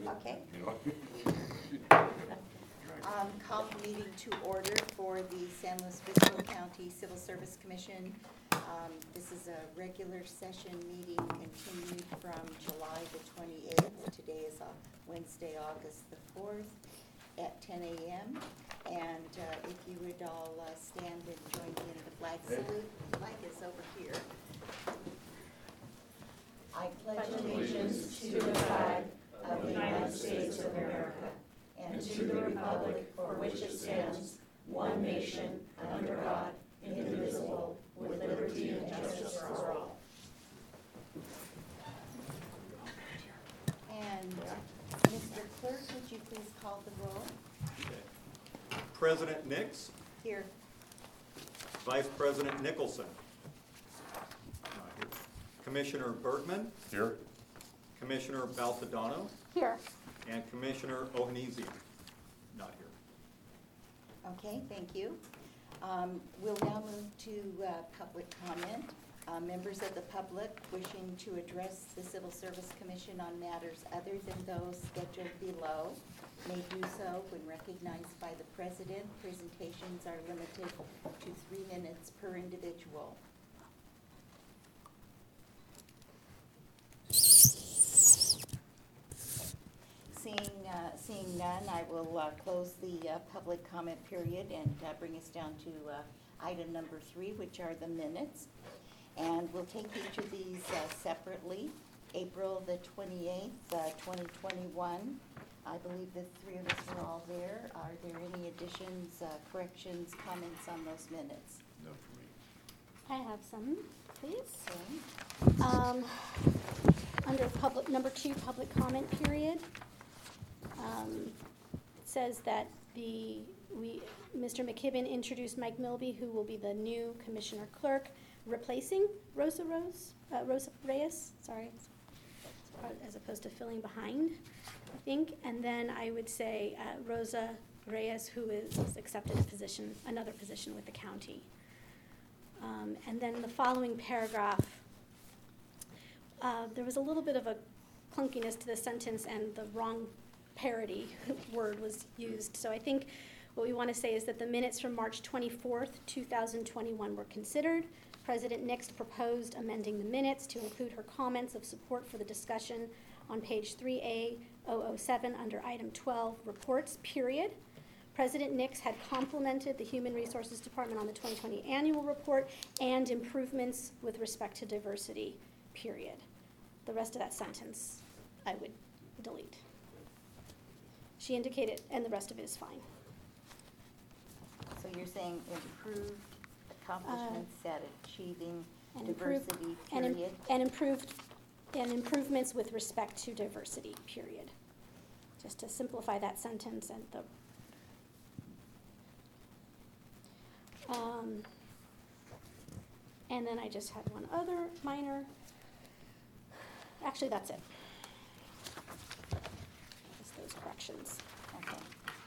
Okay. You know? Call the meeting to order for the San Luis Obispo County Civil Service Commission. This is a regular session meeting continued from July the 28th. Today is Wednesday, August the 4th at 10 a.m. And if you would all stand and join me in the flag salute. The flag is over here. I pledge allegiance to the flag of the United States of America and to the republic for which it stands, one nation, under God, indivisible, with liberty and justice for all. And Mr. Clerk, would you please call the roll? President Nix, Here. Vice President Nicholson, Commissioner Bergman, Here? Commissioner Baltodano, Here. and Commissioner Ohanesian, not here. Okay, thank you. We'll now move to public comment. Members of the public wishing to address the Civil Service Commission on matters other than those scheduled below may do so when recognized by the President. Presentations are limited to 3 minutes per individual. Seeing none, I will close the public comment period and bring us down to item number 3, which are the minutes. And we'll take each of these separately. April the 28th, 2021. I believe the 3 of us were all there. Are there any additions, corrections, comments on those minutes? No for me. I have some, please. Okay. Under number 2, public comment period, it says that Mr. McKibben introduced Mike Milby, who will be the new commissioner clerk, replacing Rosa Reyes, sorry, as opposed to filling behind, I think. And then I would say Rosa Reyes, who is accepted a position, another position with the county. And then the following paragraph, there was a little bit of a clunkiness to the sentence and the wrong parody word was used. So I think what we want to say is that the minutes from March 24th, 2021 were considered. President Nix proposed amending the minutes to include her comments of support for the discussion on page 3A007 under item 12, reports, period. President Nix had complimented the Human Resources Department on the 2020 annual report and improvements with respect to diversity, period. The rest of that sentence I would delete. She indicated, and the rest of it is fine. So you're saying improved accomplishments at achieving And diversity, and period? And improvements with respect to diversity, period. Just to simplify that sentence and the and then I just had one other minor. Actually, that's it. Just those corrections. Okay.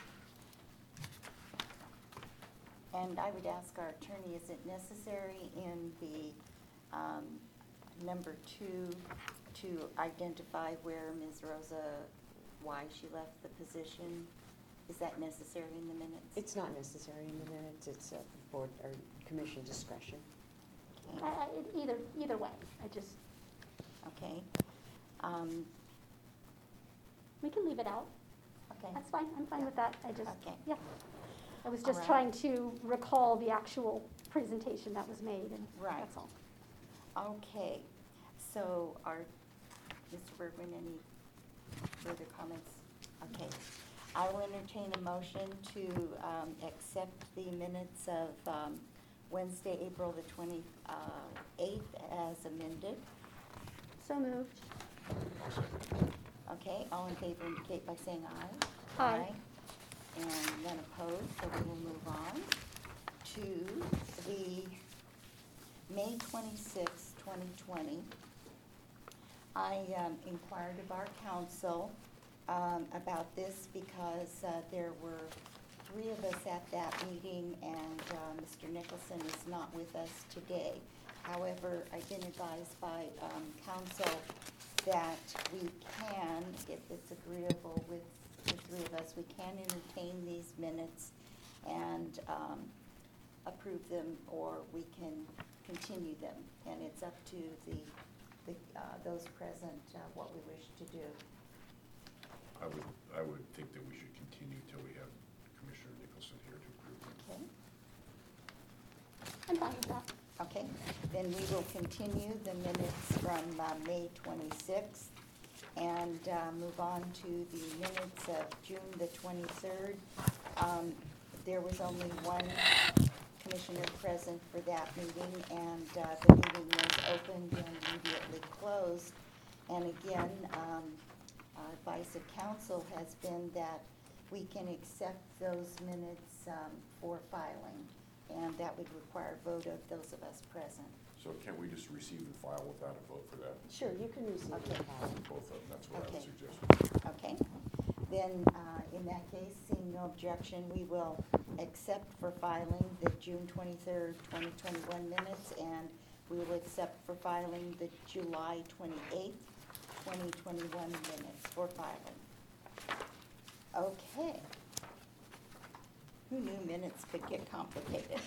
And I would ask our attorney, is it necessary in the number 2 to identify where Ms. Rosa, why she left the position? Is that necessary in the minutes? It's not necessary in the minutes. It's a board or commission discretion. Okay. Either way, I just, Okay. we can leave it out. Okay. That's fine, I'm fine with that. I just, Okay. yeah. I was All just right. trying to recall the actual presentation that was made, and Right. that's all. Okay. So Mr. Bergman, any further comments? Okay. I will entertain a motion to accept the minutes of Wednesday, April the 28th as amended. So moved. Okay, all in favor indicate by saying aye. Aye. And none opposed, so we will move on to the May 26, 2020. I inquired of our council about this because there were 3 of us at that meeting, and Mr. Nicholson is not with us today. However, I've been advised by council that we can, if it's agreeable with the three of us, we can entertain these minutes and approve them, or we can continue them. And it's up to those present what we wish to do. I would think that we should continue till we have Commissioner Nicholson here to approve them. Okay? I'm fine with that. Okay, then we will continue the minutes from May 26th and move on to the minutes of June the 23rd. There was only one commissioner present for that meeting, and the meeting was opened and immediately closed. And again, advice of council has been that we can accept those minutes for filing, and that would require a vote of those of us present. So can't we just receive and file without a vote for that? Sure, you can receive Okay. the file. Both of them, that's what I would Okay. suggest. Okay, then, in that case, seeing no objection, we will accept for filing the June 23rd, 2021 minutes, and we will accept for filing the July 28th, 2021 minutes for filing. Okay. Who knew minutes could get complicated?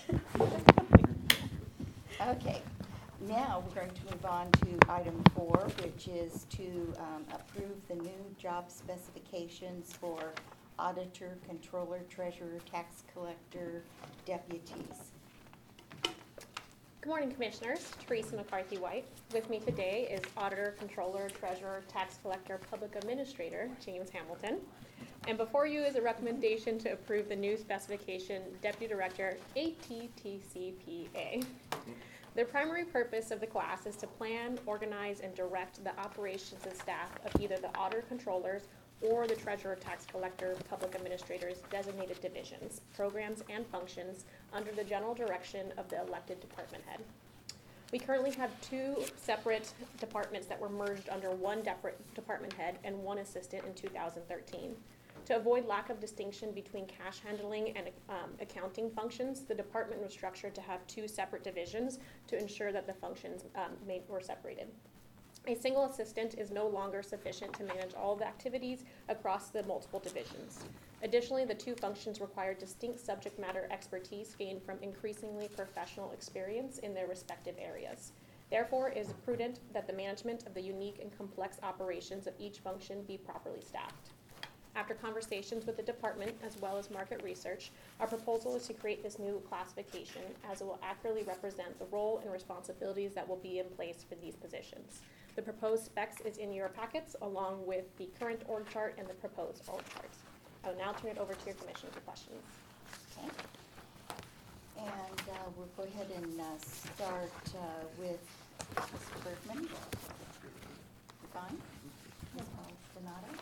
Okay, now we're going to move on to item 4, which is to approve the new job specifications for auditor, controller, treasurer, tax collector, deputies. Good morning, Commissioners. Teresa McCarthy White. With me today is Auditor, Controller, Treasurer, Tax Collector, Public Administrator, James Hamilton. And before you is a recommendation to approve the new specification, Deputy Director, ATTCPA. The primary purpose of the class is to plan, organize, and direct the operations and staff of either the Auditor Controllers or the Treasurer, Tax Collector, Public Administrators designated divisions, programs, and functions under the general direction of the elected department head. We currently have 2 separate departments that were merged under one department head and one assistant in 2013. To avoid lack of distinction between cash handling and accounting functions, the department was structured to have 2 separate divisions to ensure that the functions were separated. A single assistant is no longer sufficient to manage all the activities across the multiple divisions. Additionally, the 2 functions require distinct subject matter expertise gained from increasingly professional experience in their respective areas. Therefore, it is prudent that the management of the unique and complex operations of each function be properly staffed. After conversations with the department as well as market research, our proposal is to create this new classification as it will accurately represent the role and responsibilities that will be in place for these positions. The proposed specs is in your packets along with the current org chart and the proposed org chart. I will now turn it over to your commission for questions. Okay. And we'll go ahead and start with Mr. Bergman. Fine? Ms. Donato?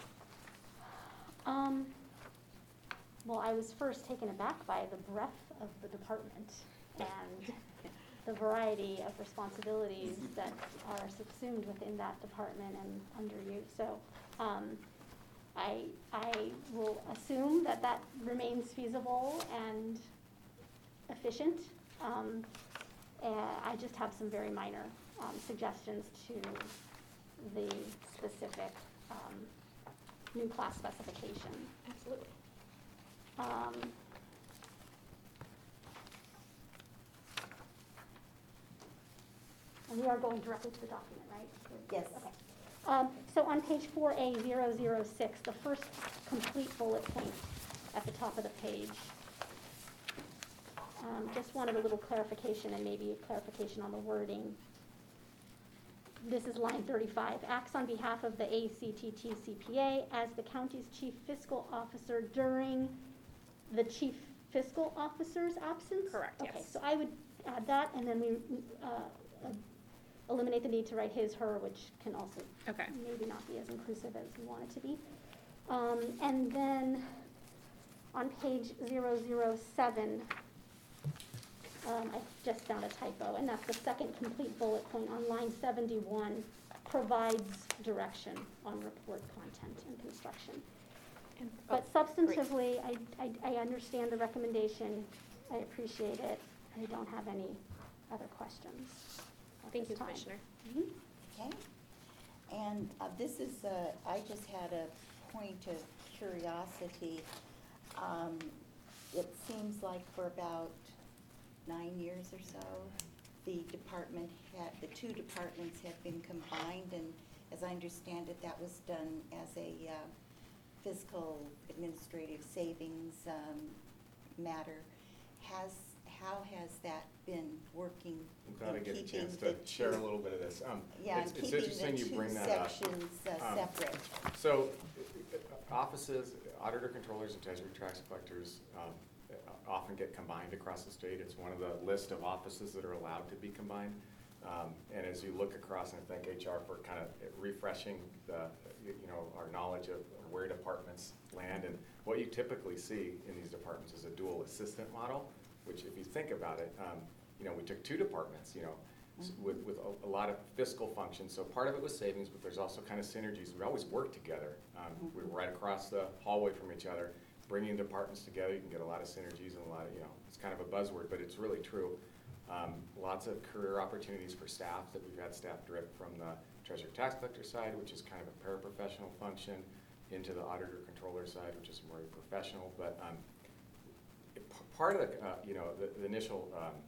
Well, I was first taken aback by the breadth of the department and the variety of responsibilities that are subsumed within that department and under you. So I will assume that that remains feasible and efficient. I just have some very minor suggestions to the specific new class specification. Absolutely. And we are going directly to the document, right? Yes. Okay. So on page 4A006, the first complete bullet point at the top of the page, just wanted a little clarification and maybe a clarification on the wording. This is line 35. Acts on behalf of the ACTT-CPA as the county's chief fiscal officer during the chief fiscal officer's absence? Correct, yes. Okay, so I would add that, and then we eliminate the need to write his, her, which can also Okay. maybe not be as inclusive as we want it to be. And then on page 007, I just found a typo, and that's the second complete bullet point on line 71, provides direction on report content and construction. But substantively, I understand the recommendation, I appreciate it, I don't have any other questions at Thank you, this time. Commissioner. Mhm. Okay. And this is, I just had a point of curiosity. It seems like for about 9 years or so, the two departments have been combined, and as I understand it, that was done as a fiscal administrative savings matter. How has that been working I'm glad I in get a keeping chance the to share a two- little bit of this. Yeah, and It's keeping interesting the you two bring that up. sections separate. So, offices, auditor controllers and treasury tax collectors often get combined across the state. It's one of the list of offices that are allowed to be combined. And as you look across, and I thank HR for kind of refreshing our knowledge of where departments land. And what you typically see in these departments is a dual assistant model, which if you think about it, we took two departments, with a lot of fiscal functions. So part of it was savings, but there's also kind of synergies. We always work together. We were right across the hallway from each other. Bringing departments together, you can get a lot of synergies and a lot of, it's kind of a buzzword, but it's really true. Lots of career opportunities for staff that we've had staff drift from the treasurer tax collector side, which is kind of a paraprofessional function, into the auditor controller side, which is more professional. But part of the initial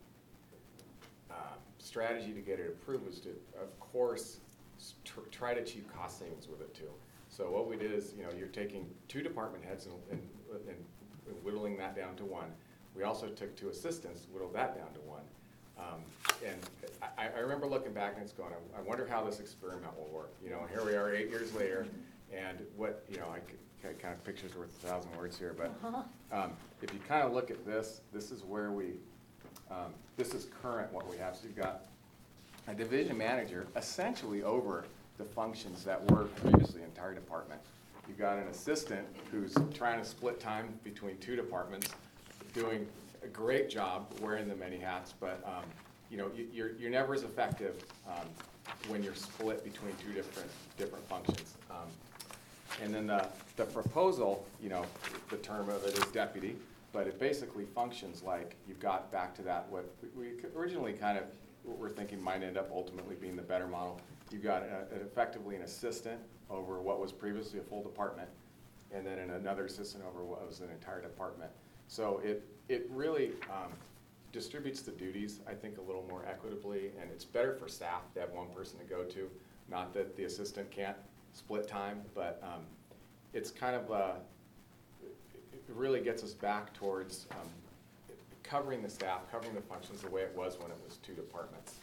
strategy to get it approved was to, of course, try to achieve cost savings with it too. So what we did is, you're taking two department heads and whittling that down to one. We also took two assistants, whittled that down to one. And I remember looking back and it's going, I wonder how this experiment will work. Here we are 8 years later, and what, I kind of pictures worth 1,000 words here, but if you kind of look at this is where this is current what we have. So you've got a division manager essentially over the functions that were previously the entire department. You've got an assistant who's trying to split time between two departments, doing a great job wearing the many hats, but you're never as effective when you're split between two different functions. And then the proposal, the term of it is deputy, but it basically functions like you've got back to that what we originally kind of what we're thinking might end up ultimately being the better model. You've got effectively an assistant over what was previously a full department, and then another assistant over what was an entire department. So it really distributes the duties, I think, a little more equitably, and it's better for staff to have one person to go to. Not that the assistant can't split time, but it's kind of it really gets us back towards covering the staff, covering the functions the way it was when it was two departments.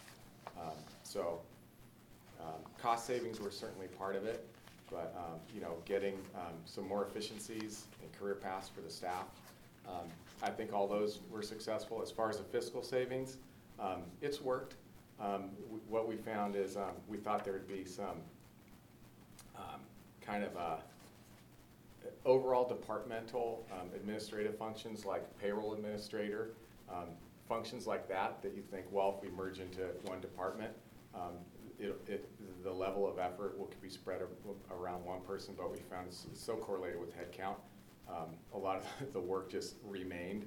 Cost savings were certainly part of it, but getting some more efficiencies and career paths for the staff. I think all those were successful. As far as the fiscal savings, it's worked. What we found is we thought there would be some kind of overall departmental administrative functions like payroll administrator, functions like that you think, well, if we merge into one department, the level of effort will be spread around one person, but we found it's so correlated with headcount. A lot of the work just remained.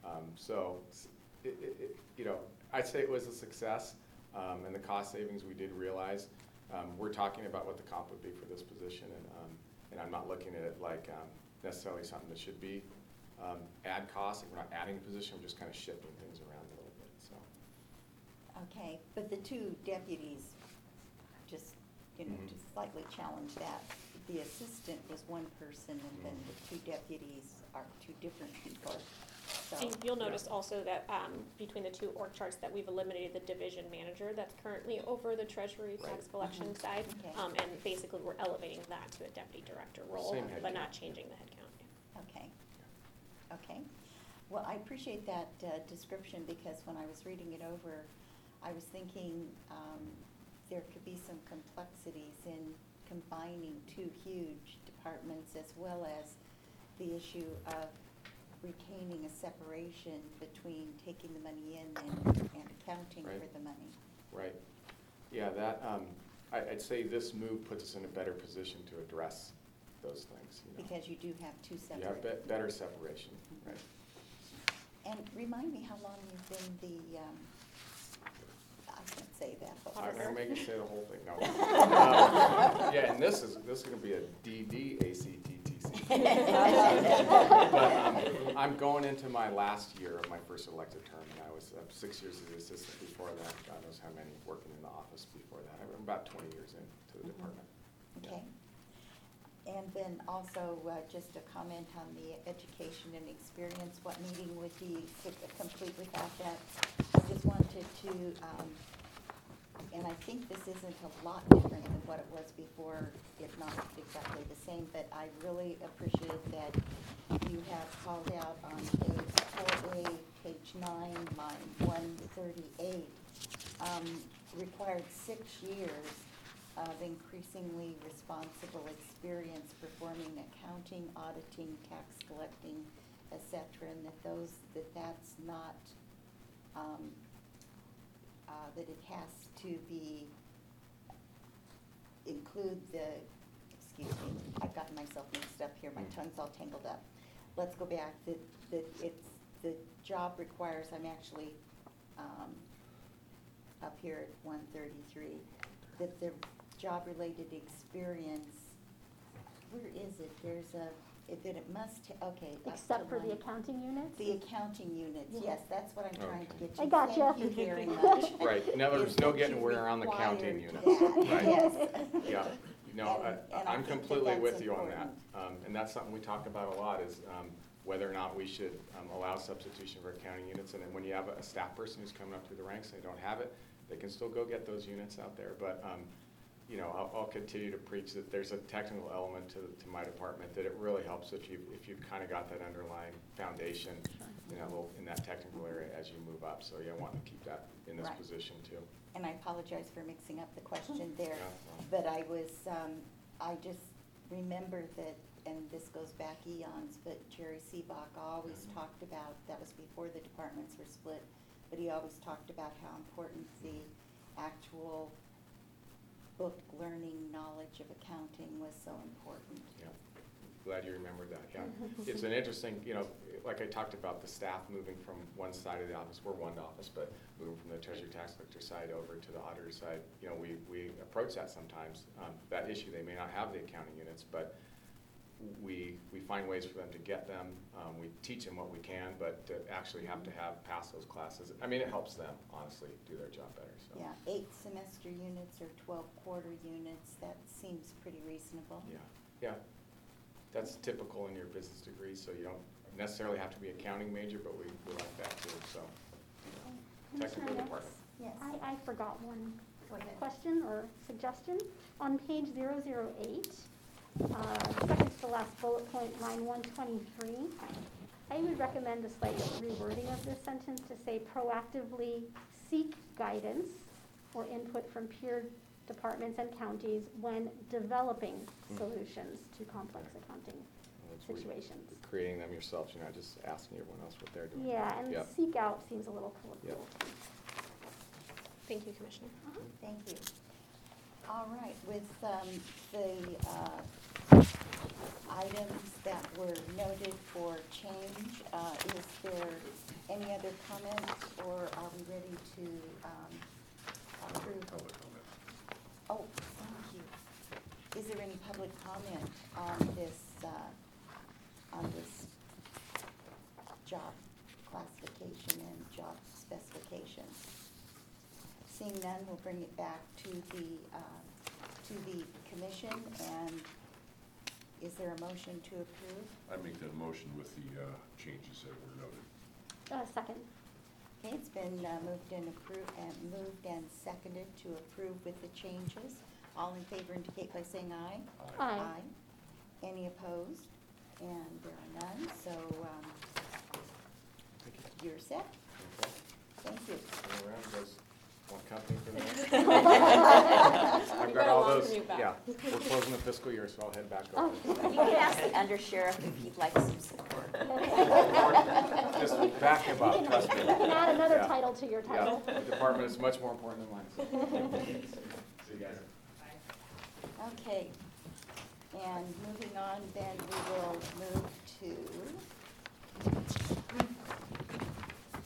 I'd say it was a success, and the cost savings we did realize. We're talking about what the comp would be for this position, and I'm not looking at it like necessarily something that should be add costs. We're not adding a position, we're just kind of shifting things around a little bit. So. Okay, but the two deputies, just to slightly challenge that, the assistant was one person, and then the two deputies are two different people. So, And you'll notice also that between the two org charts that we've eliminated the division manager that's currently over the treasury tax collection side. Okay. And basically we're elevating that to a deputy director role, Same but headcount. not changing the headcount. Okay. Okay. Well, I appreciate that description, because when I was reading it over, I was thinking there could be some complexities in combining two huge departments, as well as the issue of retaining a separation between taking the money in and accounting Right. for the money. Right. Yeah, that I'd say this move puts us in a better position to address those things. Because you do have two You separate. have better separation, right? And remind me how long you've been the, I think say that. but I'm we'll- gonna make you say the whole thing, no. Yeah, and this is gonna be a DDACTTC. But I'm going into my last year of my first elected term, and I was 6 years as an assistant before that. God knows how many working in the office before that. I'm about 20 years into the department. Okay. And then also, just a comment on the education and experience, what meeting would be complete without that? I just wanted to, and I think this isn't a lot different than what it was before, if not exactly the same, but I really appreciate that you have called out on page 4A, page 9, line 138, required 6 years of increasingly responsible experience performing accounting, auditing, tax collecting, et cetera, and that's not, that it has to be, include the, excuse me, I've gotten myself mixed up here, my tongue's all tangled up. Let's go back, that it's, the job requires, I'm actually, up here at 133, that the job-related experience, where is it? There's a, that it must, okay. up to Except for the line- accounting units? The accounting units, yes, that's what I'm trying to Okay. get to. I gotcha. Thank you very much. Right, in other words, Is no that getting you away around the counting required units. that, Right. Yes. Yeah, no, And I I'm think that completely that's with you on that. important. And that's something we talk about a lot, is whether or not we should allow substitution for accounting units. And then when you have a staff person who's coming up through the ranks and they don't have it, they can still go get those units out there. But, you know, I'll continue to preach that there's a technical element to my department, that it really helps if you've kind of got that underlying foundation in that technical area as you move up. So, yeah, I want to keep that in this Right. position too. And I apologize for mixing up the question there, Yeah. but I was, I just remember that, and this goes back eons, but Jerry Seebach always talked about, that was before the departments were split, but he always talked about how important the actual book learning knowledge of accounting was so important. Yeah, glad you remembered that, yeah. It's an interesting, you know, like I talked about, the staff moving from one side of the office, we're one office, but moving from the treasury tax collector side over to the auditor side, you know, we approach that sometimes, that issue. They may not have the accounting units, but we find ways for them to get them. We teach them what we can, but to actually have to pass those classes, I mean, it helps them, honestly, do their job better, so. Yeah, 8 semester units or 12 quarter units, that seems pretty reasonable. Yeah. That's typical in your business degree, so you don't necessarily have to be an accounting major, but we like that too, so. Technical Commissioner department. Yes. I forgot one Go ahead. question or suggestion. On page 008, second to the last bullet point, line 123, I would recommend a slight rewording of this sentence to say proactively seek guidance or input from peer departments and counties when developing solutions to complex accounting That's where situations. you're creating them yourselves, you're not just asking everyone else what they're doing. Yeah, and Yep. seek out seems a little colloquial. Yep. Thank you, Commissioner. Thank you. All right, with the items that were noted for change, is there any other comments, or are we ready to approve? Public comment. Oh, thank you. Is there any public comment on this job classification and job specification? Seeing none, we'll bring it back to the commission, and is there a motion to approve? I make that motion with the changes that were noted. Second. Okay, it's been moved and seconded to approve with the changes. All in favor indicate by saying aye. Aye. Any opposed? And there are none, so Thank you. you're set. Okay. Thank you. Go around, guys want company for the next? You I've got got a all long those, commute back. yeah, we're closing the fiscal year, so I'll head back over. You can ask the undersheriff if he'd like some support. Just back him up, trust me. You can add another Yeah. title to your Yeah, title. the department is much more important than mine. So. See you guys. Okay, and moving on, then we will move to item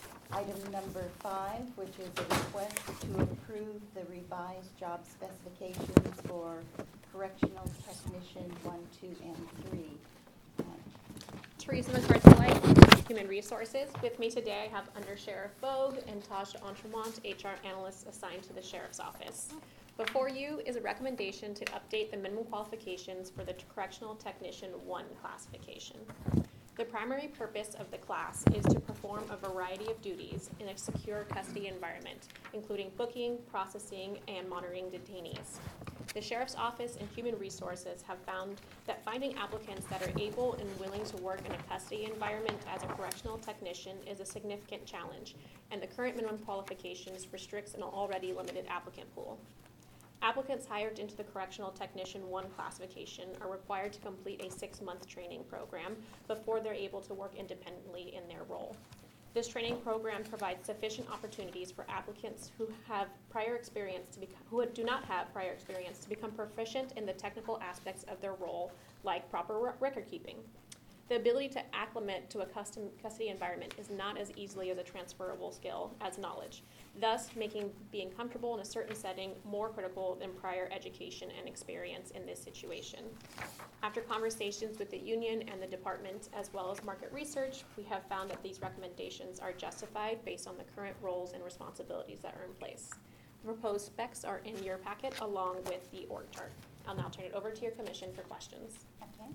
item number 5, which is a request to approve the revised job specifications for correctional technician 1, 2, and 3. Teresa McCarthy, Human Resources. With me today, I have Under Sheriff Bogue and Tasha Entremont, HR analysts assigned to the Sheriff's Office. Before you is a recommendation to update the minimum qualifications for the Correctional Technician 1 classification. The primary purpose of the class is to perform a variety of duties in a secure custody environment, including booking, processing, and monitoring detainees. The Sheriff's Office and Human Resources have found that finding applicants that are able and willing to work in a custody environment as a correctional technician is a significant challenge, and the current minimum qualifications restricts an already limited applicant pool. Applicants hired into the Correctional Technician 1 classification are required to complete a 6-month training program before they're able to work independently in their role. This training program provides sufficient opportunities for applicants who have prior experience who do not have prior experience to become proficient in the technical aspects of their role, like proper record keeping. The ability to acclimate to a custody environment is not as easily as a transferable skill as knowledge, thus making being comfortable in a certain setting more critical than prior education and experience in this situation. After conversations with the union and the department, as well as market research, we have found that these recommendations are justified based on the current roles and responsibilities that are in place. The proposed specs are in your packet along with the org chart. I'll now turn it over to your commission for questions. Okay.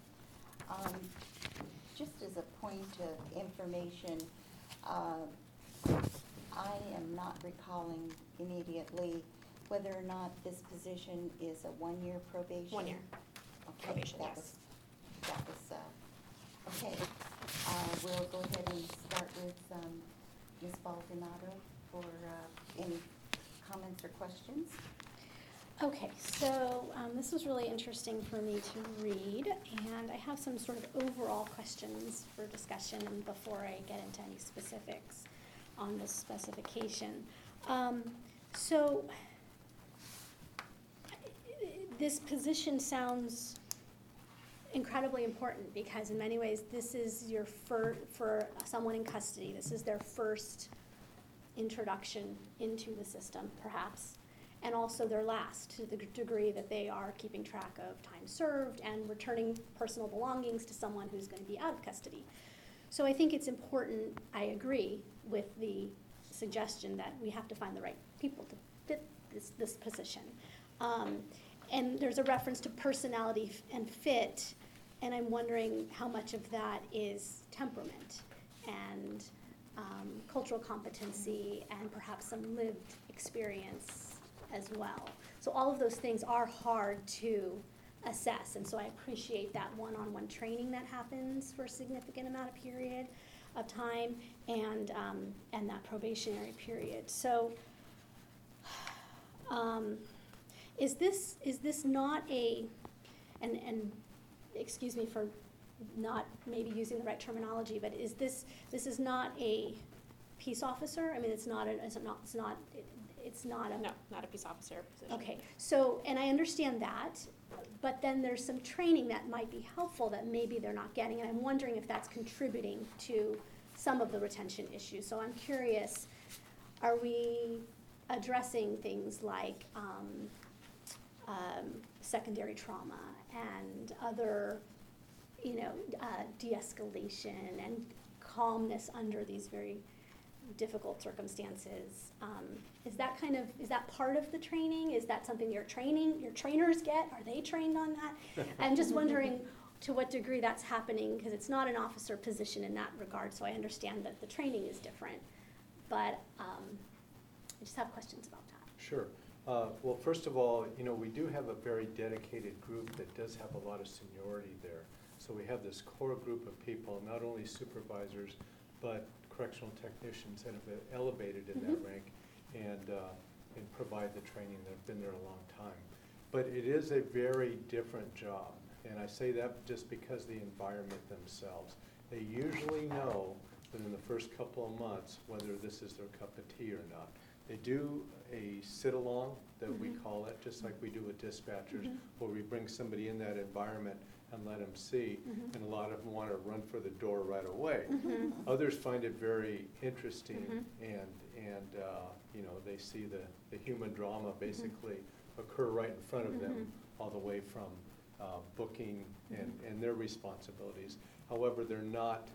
Just as a point of information, I am not recalling immediately whether or not this position is a 1-year probation. 1 year. Okay, Probation, that yes. was, okay. We'll go ahead and start with Ms. Baldonado for any comments or questions. Okay, so this was really interesting for me to read, and I have some sort of overall questions for discussion before I get into any specifics on this specification. So this position sounds incredibly important because in many ways this is your for someone in custody, this is their first introduction into the system, perhaps. And also their last, to the degree that they are keeping track of time served and returning personal belongings to someone who's going to be out of custody. So I think it's important, I agree with the suggestion that we have to find the right people to fit this position. And there's a reference to personality and fit, and I'm wondering how much of that is temperament and cultural competency and perhaps some lived experience as well. So all of those things are hard to assess, and so I appreciate that one-on-one training that happens for a significant amount of period of time, and that probationary period. So, is this not a, and excuse me for not maybe using the right terminology, but this is not a peace officer? I mean, it's not a No, not a peace officer position. Okay, so, and I understand that, but then there's some training that might be helpful that maybe they're not getting, and I'm wondering if that's contributing to some of the retention issues. So I'm curious, are we addressing things like secondary trauma and other, de-escalation and calmness under these very difficult circumstances? Is that part of the training? Is that something your trainers get? Are they trained on that? I'm just wondering to what degree that's happening, because it's not an officer position in that regard, so I understand that the training is different. But I just have questions about that. Sure. Well, first of all, we do have a very dedicated group that does have a lot of seniority there. So we have this core group of people, not only supervisors, but correctional technicians that have been elevated in that rank and provide the training that have been there a long time. But it is a very different job, and I say that just because the environment themselves. They usually know within the first couple of months whether this is their cup of tea or not. They do a sit-along that we call it, just like we do with dispatchers, where we bring somebody in that environment and let them see, Mhm. and a lot of them want to run for the door right away. Mhm. Others find it very interesting, Mhm. and you know, they see the human drama basically occur right in front of them, all the way from booking and their responsibilities. However, they're not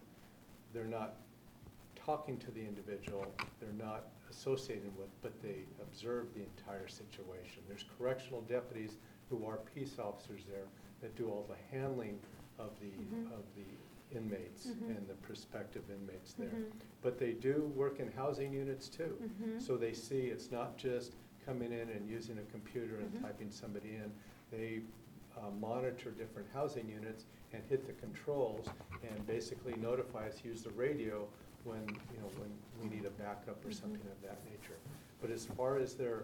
talking to the individual, they're not associated with, but they observe the entire situation. There's correctional deputies who are peace officers there that do all the handling of the inmates and the prospective inmates there. But they do work in housing units too. So they see it's not just coming in and using a computer and typing somebody in. They monitor different housing units and hit the controls and basically notify us, use the radio when, you know, when we need a backup or something of that nature. But as far as their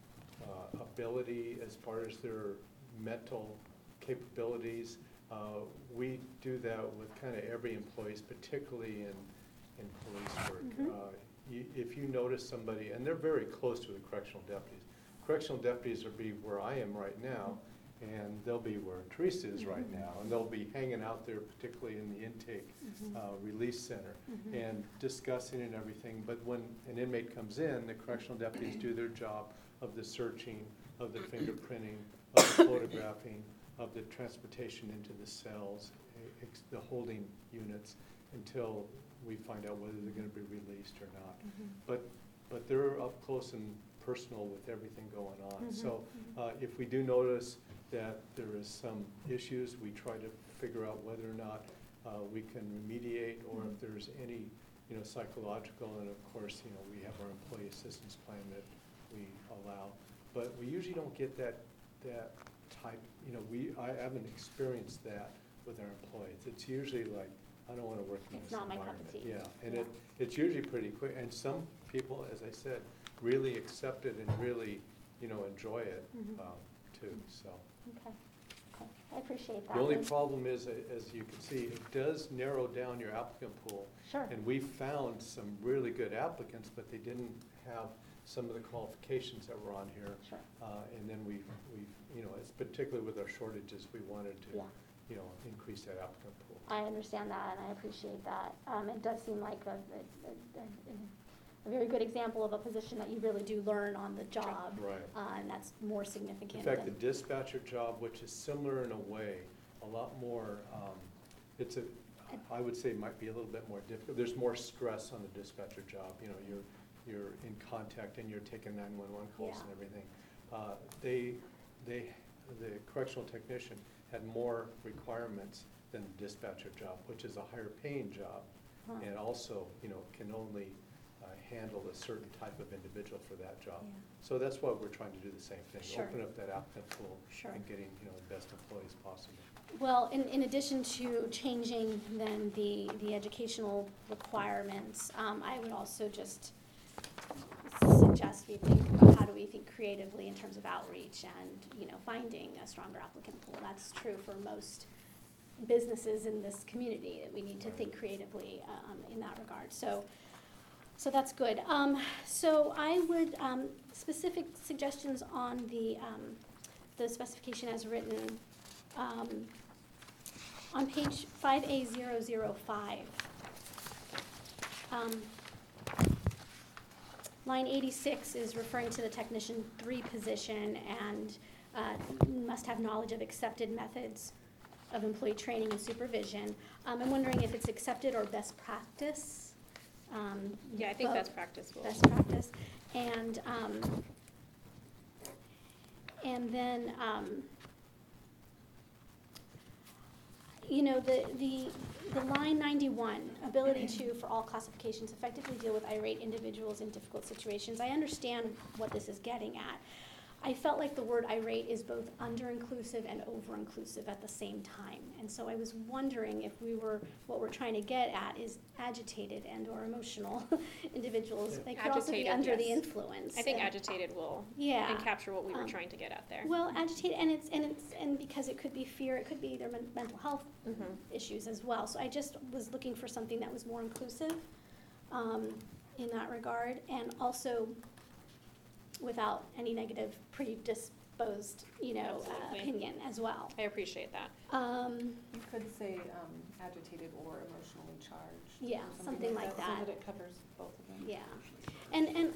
ability, as far as their mental capabilities, we do that with kind of every employee, particularly in police work. If you notice somebody, and they're very close to the correctional deputies. Correctional deputies will be where I am right now, and they'll be where Teresa is right now, and they'll be hanging out there, particularly in the intake release center, and discussing and everything. But when an inmate comes in, the correctional deputies do their job of the searching, of the fingerprinting, of the photographing, of the transportation into the cells, the holding units, until we find out whether they're going to be released or not. But they're up close and personal with everything going on. So if we do notice that there is some issues, we try to figure out whether or not we can remediate, or if there's any, you know, psychological, and of course, you know, we have our employee assistance plan that we allow. But we usually don't get that type, you know, I haven't experienced that with our employees. It's usually like, I don't want to work in It's this not my environment. cup of tea. Yeah, and it's usually pretty quick, and some people, as I said, really accept it and really, you know, enjoy it too, so. Okay, I appreciate that. The only problem is, as you can see, it does narrow down your applicant pool. Sure. And we found some really good applicants, but they didn't have some of the qualifications that were on here. Sure. And then we, you know, it's particularly with our shortages, we wanted to, Yeah. you know, increase that applicant pool. I understand that, and I appreciate that. It does seem like a very good example of a position that you really do learn on the job. Right. And that's more significant. In fact, the than- dispatcher job, which is similar in a way, a lot more, I would say might be a little bit more difficult. There's more stress on the dispatcher job. You know, you're in contact and you're taking 911 calls Yeah. and everything. The correctional technician had more requirements than the dispatcher job, which is a higher paying job. Huh. And also, you know, can only handle a certain type of individual for that job. Yeah. So that's why we're trying to do the same thing. Sure. Open up that applicant pool Sure. and getting, you know, the best employees possible. Well, in addition to changing then the educational requirements, I would also just suggest we think about how do we think creatively in terms of outreach and, you know, finding a stronger applicant pool. That's true for most businesses in this community, that we need to think creatively in that regard. So that's good. So I would, specific suggestions on the specification as written, on page 5A005. Line 86 is referring to the technician 3 position and must have knowledge of accepted methods of employee training and supervision. I'm wondering if it's accepted or best practice. Yeah, I think both. best practice will. Best practice. And then, you know, the line 91, ability to, for all classifications, effectively deal with irate individuals in difficult situations. I understand what this is getting at. I felt like the word irate is both under-inclusive and over-inclusive at the same time. And so I was wondering if what we're trying to get at is agitated and or emotional individuals. They could also be Agitated, under the yes. influence. I think and- agitated will Yeah. capture what we were trying to get at there. Well, agitated, and because it could be fear, it could be their mental health issues as well. So I just was looking for something that was more inclusive in that regard, and also without any negative predisposition exposed, Absolutely. opinion as well. I appreciate that. You could say agitated or emotionally charged. Yeah, or something like So that. that it covers both of them. Yeah, and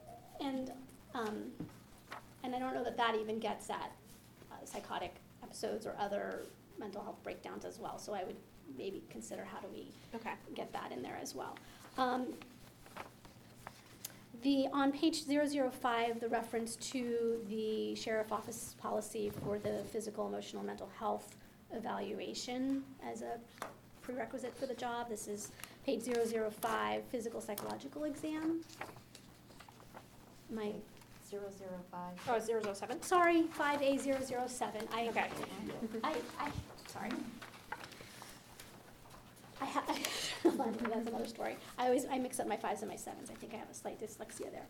I don't know that that even gets at psychotic episodes or other mental health breakdowns as well, so I would maybe consider how do we Okay. get that in there as well. On page 005, the reference to the sheriff office policy for the physical, emotional, mental health evaluation as a prerequisite for the job. This is page 005, physical psychological exam. My, 005. Oh, 007? sorry, 5A007. Okay. Sorry. That's another story. I mix up my 5s and my 7s. I think I have a slight dyslexia there.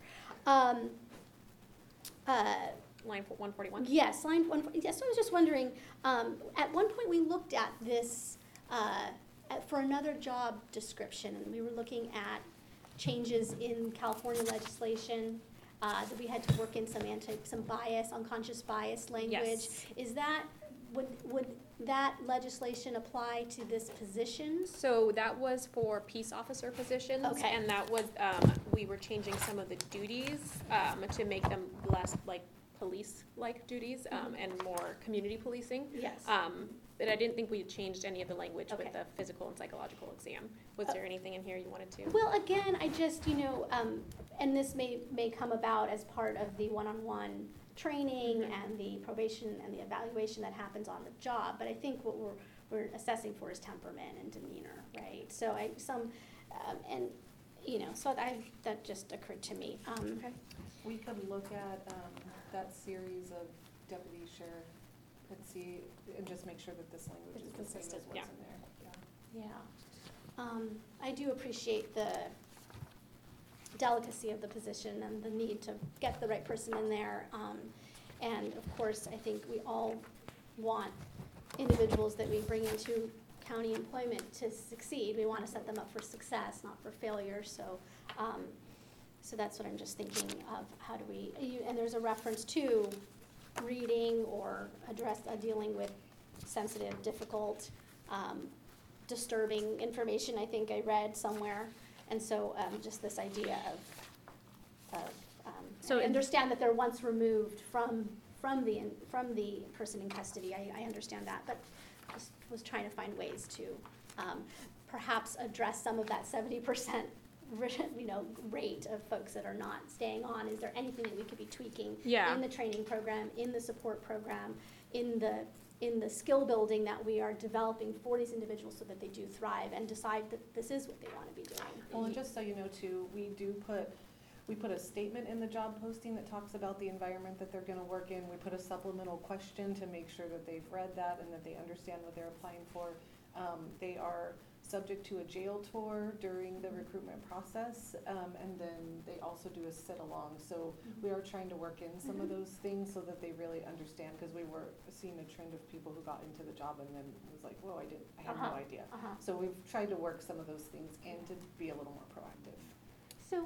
Line 141? Yes, line 1. Yes, I was just wondering, at one point we looked at this for another job description, and we were looking at changes in California legislation, that we had to work in some bias, unconscious bias language. Yes. Is that, would that legislation apply to this position? So that was for peace officer positions. Okay. And that was, we were changing some of the duties to make them less like police-like duties and more community policing. Yes. But I didn't think we had changed any of the language Okay. with the physical and psychological exam. Was there anything in here you wanted to? Well, again, I just, and this may come about as part of the one-on-one training and the probation and the evaluation that happens on the job, but I think what we're assessing for is temperament and demeanor, right? So that just occurred to me. Okay. We could look at that series of Deputy Sheriff Pittsy and just make sure that this language It's is the same consistent, as what's yeah. in there. Yeah. I do appreciate the delicacy of the position and the need to get the right person in there. And of course, I think we all want individuals that we bring into county employment to succeed. We want to set them up for success, not for failure. So that's what I'm just thinking of. How do we, and there's a reference to reading or dealing with sensitive, difficult, disturbing information, I think I read somewhere. And so just this idea So I understand that they're once removed from the person in custody. I understand that, but just was trying to find ways to perhaps address some of that 70% rate of folks that are not staying on. Is there anything that we could be tweaking Yeah. in the training program, in the support program, in the skill building that we are developing for these individuals so that they do thrive and decide that this is what they want to be doing? Well, and just so you know too, we put a statement in the job posting that talks about the environment that they're gonna work in. We put a supplemental question to make sure that they've read that and that they understand what they're applying for. They are subject to a jail tour during the recruitment process, and then they also do a sit-along. So we are trying to work in some of those things so that they really understand, because we were seeing a trend of people who got into the job and then was like, whoa, I had no idea. So we've tried to work some of those things in to be a little more proactive. So,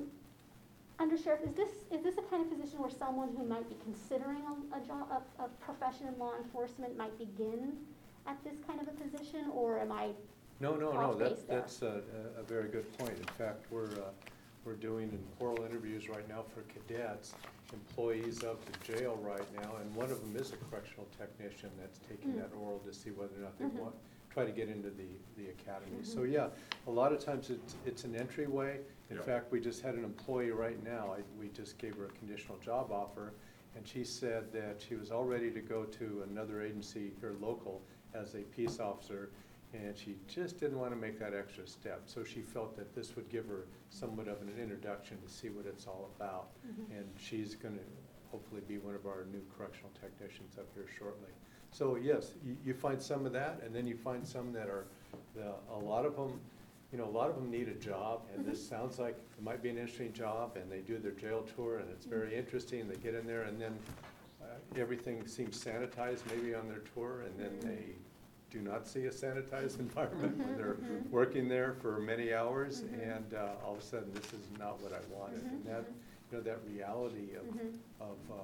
Under Sheriff, is this a kind of position where someone who might be considering a job, a profession in law enforcement might begin at this kind of a position, or am I? No, off base there? that's a very good point. In fact, we're doing oral interviews right now for cadets, employees of the jail right now, and one of them is a correctional technician that's taking that oral to see whether or not they try to get into the academy. So yeah, a lot of times it's an entryway. In Yeah. fact, we just had an employee right now, we just gave her a conditional job offer, and she said that she was all ready to go to another agency here local as a peace officer, and she just didn't want to make that extra step. So she felt that this would give her somewhat of an introduction to see what it's all about. And she's going to hopefully be one of our new correctional technicians up here shortly. So yes, you find some of that, and then you find some that are, a lot of them need a job, and this sounds like it might be an interesting job, and they do their jail tour, and it's very interesting. They get in there, and then everything seems sanitized maybe on their tour, and then they do not see a sanitized environment when they're working there for many hours, and all of a sudden, this is not what I wanted. And that, that reality of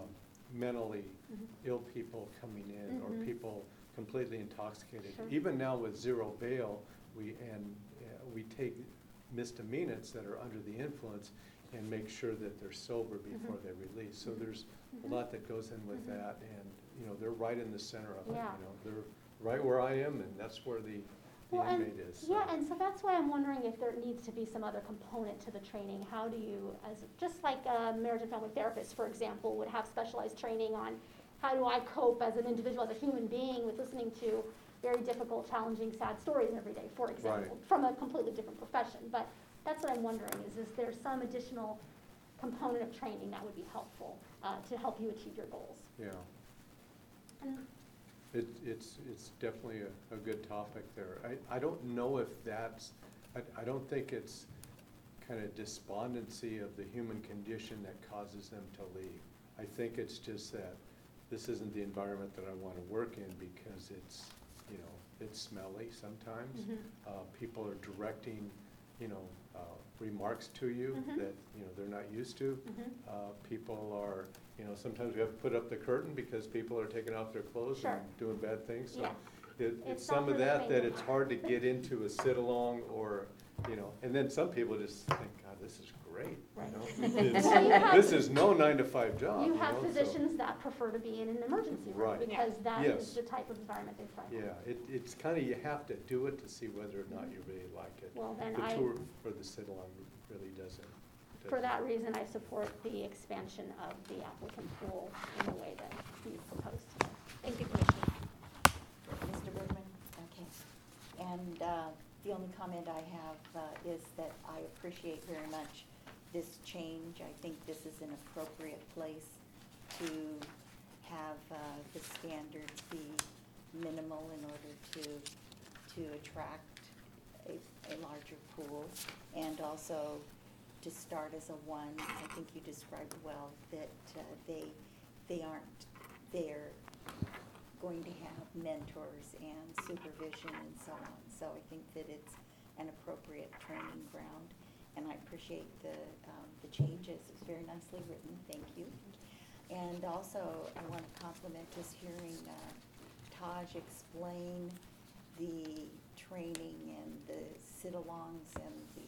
mentally Mhm. ill people coming in, or Mhm. people completely intoxicated. Sure. Even now with zero bail, we take misdemeanants that are under the influence and make sure that they're sober before Mhm. they're released. So Mhm. there's a Mhm. lot that goes in with Mhm. that, and, you know, they're right in the center of it, Yeah. you know. They're right where I am, and that's where the Well, and- inmate is. so. Yeah, and so that's why I'm wondering if there needs to be some other component to the training. How do you, just like a marriage and family therapist, for example, would have specialized training on how do I cope as an individual, as a human being, with listening to very difficult, challenging, sad stories every day, for example, Right. from a completely different profession. But that's what I'm wondering, is there some additional component of training that would be helpful to help you achieve your goals? Yeah. And It's definitely a good topic there. I don't know if that's, I don't think it's kind of despondency of the human condition that causes them to leave. I think it's just that this isn't the environment that I want to work in because it's, you know, it's smelly sometimes. Mhm. People are directing, you know, remarks to you Mhm. that, you know, they're not used to. Mhm. People are, you know, sometimes we have to put up the curtain because people are taking off their clothes Sure. and doing bad things. So Yeah. it's It's some of that self-regulating. it's hard to get into a sit-along or, you know, and then some people just think, God, this is great, Right. you know? Well, you have- This is no 9-to-5 job, You have know, so- physicians that prefer to be in an emergency room Right. because that Yes. is the type of environment they thrive in. Yeah, it's kind of, you have to do it to see whether or not you really like it. Well, then The tour for the sit-along really doesn't. For that reason, I support the expansion of the applicant pool in the way that you proposed. Thank you, Commissioner. Mr. Bergman? Okay. And the only comment I have is that I appreciate very much this change. I think this is an appropriate place to have the standards be minimal in order to attract a larger pool, and also to start as a one. I think you described well that they aren't there going to have mentors and supervision and so on. So I think that it's an appropriate training ground, and I appreciate the changes. It's very nicely written, thank you. And also, I want to compliment just hearing Taj explain the training and the sit-alongs and the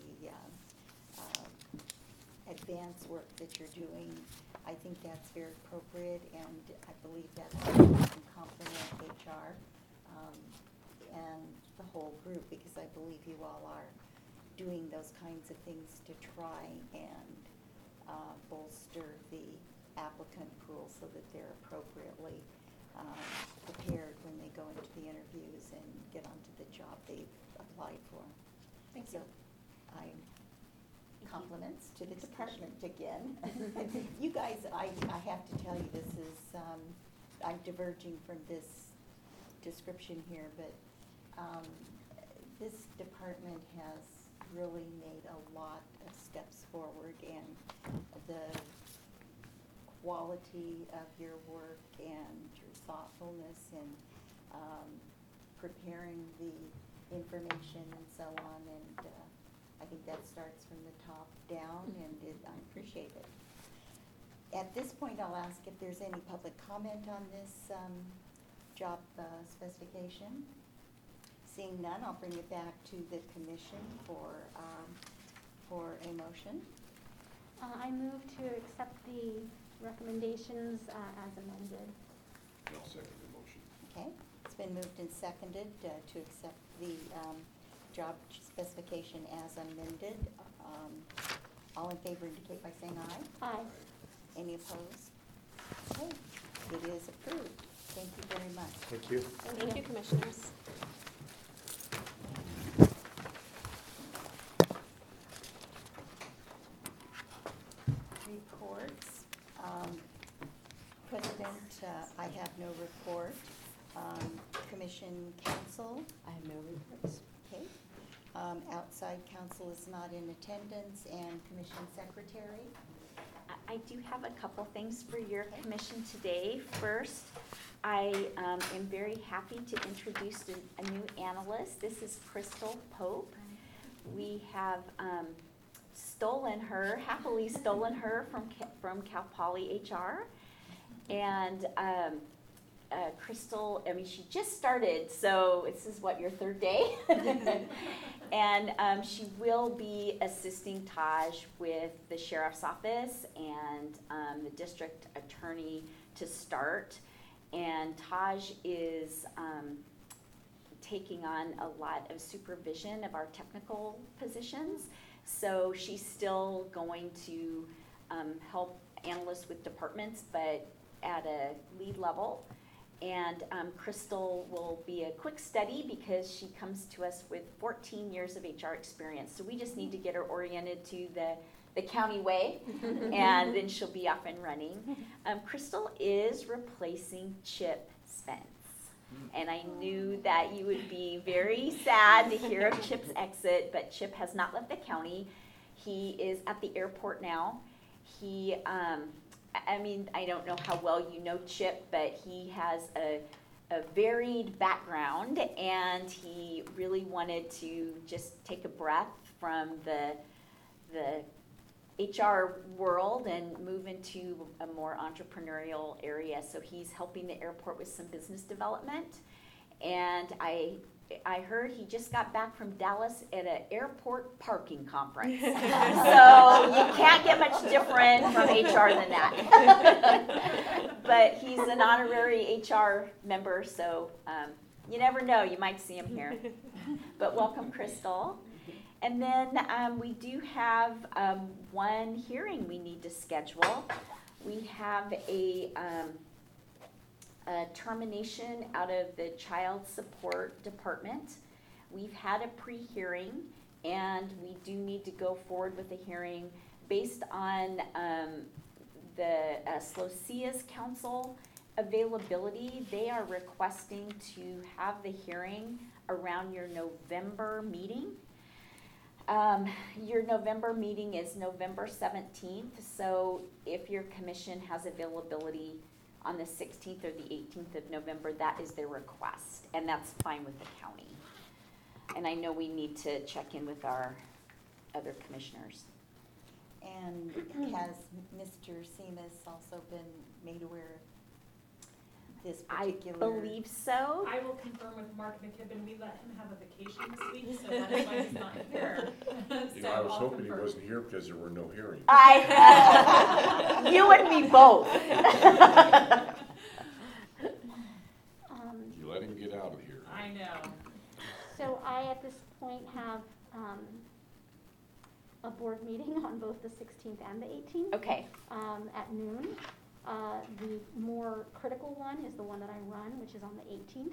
advanced work that you're doing. I think that's very appropriate, and I believe that can complement HR and the whole group, because I believe you all are doing those kinds of things to try and bolster the applicant pool so that they're appropriately prepared when they go into the interviews and get onto the job they've applied for. Thank So you. compliments to the department again. You guys, I have to tell you, this is, I'm diverging from this description here, but this department has really made a lot of steps forward, and the quality of your work and your thoughtfulness in preparing the information and so on, and I think that starts from the top down, and I appreciate it. At this point, I'll ask if there's any public comment on this job specification. Seeing none, I'll bring it back to the commission for a motion. I move to accept the recommendations as amended. I'll second the motion. Okay, it's been moved and seconded to accept the job specification as amended. All in favor indicate by saying aye. Aye. Any opposed? Okay, it is approved. Thank you very much. Thank you. Thank you, Commissioners. Reports. President, I have no report. Commission counsel, I have no reports. okay. Outside counsel is not in attendance, and commission secretary. I do have a couple things for your commission today. First, I am very happy to introduce a new analyst. This is Crystal Pope. We have happily stolen her from Cal Poly HR. And Crystal, I mean, she just started, so this is what, your third day? And she will be assisting Taj with the sheriff's office and the district attorney to start. And Taj is taking on a lot of supervision of our technical positions. So she's still going to help analysts with departments, but at a lead level. And Crystal will be a quick study because she comes to us with 14 years of HR experience. So we just need to get her oriented to the county way, and then she'll be off and running. Crystal is replacing Chip Spence. And I knew that you would be very sad to hear of Chip's exit, but Chip has not left the county. He is at the airport now. He, I mean, I don't know how well you know Chip, but he has a varied background, and he really wanted to just take a breath from the HR world and move into a more entrepreneurial area. So he's helping the airport with some business development. And I heard he just got back from Dallas at an airport parking conference. So you can't get much different from HR than that. But he's an honorary HR member, so you never know, you might see him here. But welcome, Crystal. And then we do have one hearing we need to schedule. We have a termination out of the child support department. We've had a pre-hearing, and we do need to go forward with a hearing based on the SLOCIA's council availability. They are requesting to have the hearing around your November meeting. Your November meeting is November 17th, so if your commission has availability on the 16th or the 18th of November, that is their request, and that's fine with the county. And I know we need to check in with our other commissioners. And has Mr. Seamus also been made aware of this particular? I believe so. I will confirm with Mark McKibben, we let him have a vacation this week, so that's why he's not here. You know, I was hoping he wasn't here because there were no hearings. You and me both. You let him get out of here. I know. So I, at this point, have a board meeting on both the 16th and the 18th. Okay. At noon. The more critical one is the one that I run, which is on the 18th.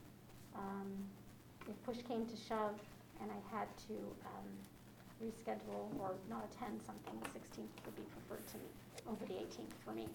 If push came to shove and I had to reschedule or not attend something, the 16th would be preferred to me over the 18th for me.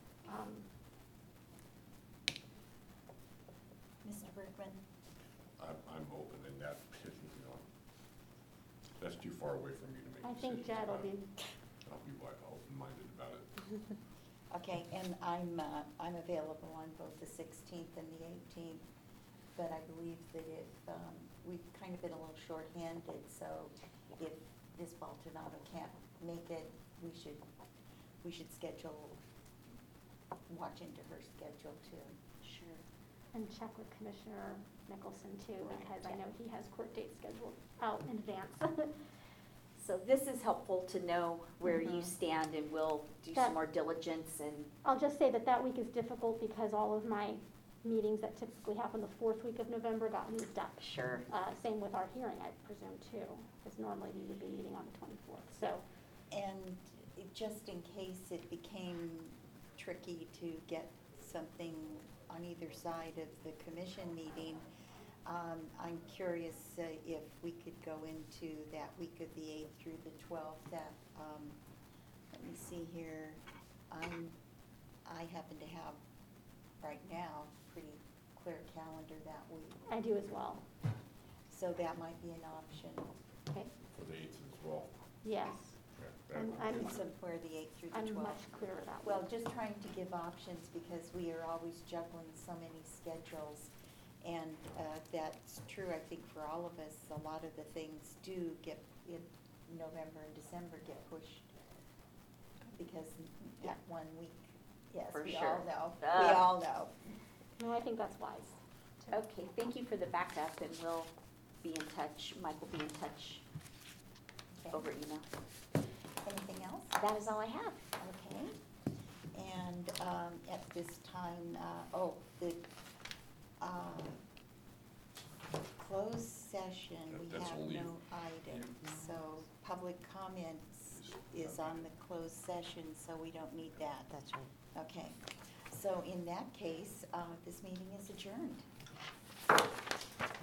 Mr. Bergman? I'm open in that, you know, that's too far away from me to make I decisions think Jed will about be. it. I'll be open-minded about it. Okay, and I'm available on both the 16th and the 18th, but I believe that if, we've kind of been a little short-handed, so if Ms. Baldonado can't make it, we should schedule, watch into her schedule too. Sure. And check with Commissioner Nicholson too, Right, because I yeah. know he has court dates scheduled out in advance. So this is helpful to know where you Mhm. stand, and we'll do That- some more diligence and, I'll just say that that week is difficult because all of my meetings that typically happen the fourth week of November got moved up. sure. Same with our hearing, I presume too, because normally we would be meeting on the 24th, so. And just in case it became tricky to get something on either side of the commission meeting, I'm curious if we could go into that week of the 8th through the 12th. That, let me see here, I happen to have, right now, pretty clear calendar that week. I do as well. So that might be an option. Okay, For the 8th as well. yes, Yeah, that I'm, would be- Somewhere the 8th through the 12th. I'm much clearer that Well, week. just trying to give options because we are always juggling so many schedules. And that's true, I think, for all of us. A lot of the things do get, in November and December get pushed because that one week Yes, For we sure. all know, we Ugh. all know. No, I think that's wise. Okay, thank you for the backup, and we'll be in touch, Mike will be in touch Okay. over email. Anything else? That is all I have. Okay. And at this time, the closed session, we That's have only- no items. So public comments is on the closed session, so we don't need that. That's right. Okay. So in that case, this meeting is adjourned.